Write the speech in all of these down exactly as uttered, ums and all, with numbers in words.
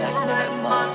Pass me that money.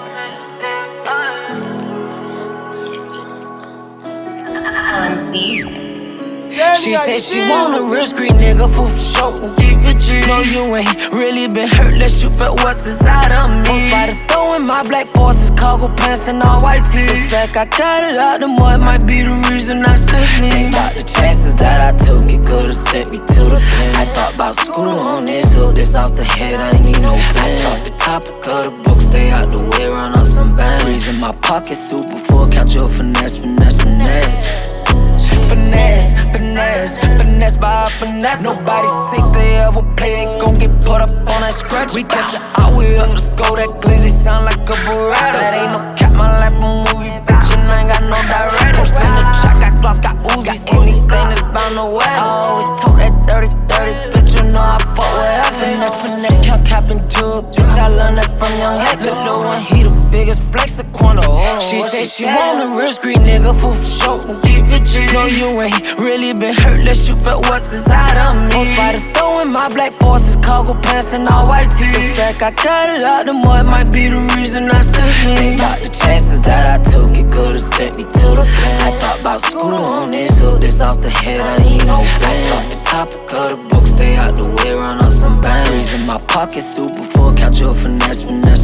L M C. She said she want a real street nigga, fool for sure, gon' keep it G. No, you ain't really been hurt unless you felt what's inside of me. Most by the store in my black forces, cargo pants and all white tee. The fact I cut it out, the more it might be the reason I sent me. Think about the chances that I took, it could've sent me to the pen. I thought about school on this hook, this off the head, I ain't need no pen. I thought the topic of the book, stay out the way, run up some bands. In my pocket, super full, count your finesse, finesse, finesse. Finesse, finesse, finesse by finesse. Nobody sick, they ever play, they gon' get put up on that scratch. We catch it out, we up, let's go, that glizzy sound like a Beretta. That ain't no cap, my life a movie, bitch, and I ain't got no director. Post in the track, got gloss, got Uzis, anything that's bound to wear. I always told that dirty, dirty, bitch, you know I fuck with her. Finesse, finesse, count, cap, and jewel, bitch, I learned that from young head. Little one, he the biggest flex, a corner. She said she want a real street nigga, fool for sure, gon' keep it G. No, you ain't really been hurt unless you felt what's inside of me. Most by the store in my black forces, cargo pants and all white tee. The fact I cut it out, the more it might be the reason I sent me. Think about the chances that I took, it could've sent me to the pen. I thought about school on this hook, this off the head, I ain't no pen. I thought the topic of the book, stay out the way, run up some bands. In my pocket, super full, count your finesse, finesse.